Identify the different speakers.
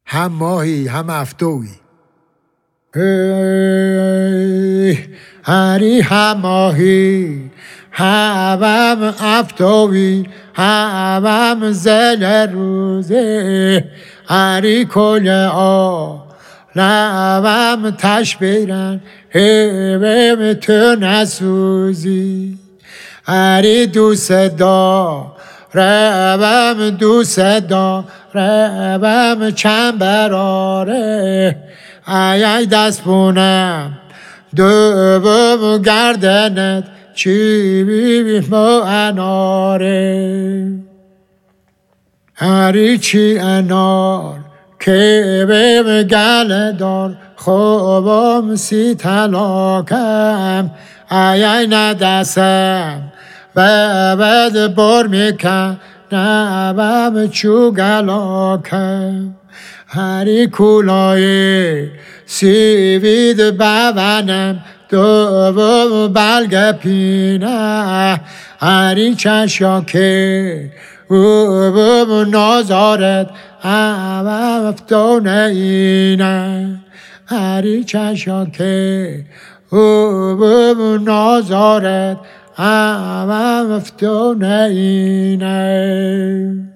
Speaker 1: هم ماهی هم افتوی هری هم ماهی هم افتوی هم زل روزه هری کل عالم تش بیرن هیویم تو نسوزی هری دوست دارم دوست دارم چند براره ای دست بونم دوم گردنت چی بیبیم و اناره هری چی انار که بیم گل دار خوبم سی تلاکم ای ندستم بد بر میکن نبم چو گلاکم هری کولای سیوید ببنم دوم بلگ پینه هری چشاکه او نازارت افتونه اینه هری چشاکه او نازارت افتونه اینه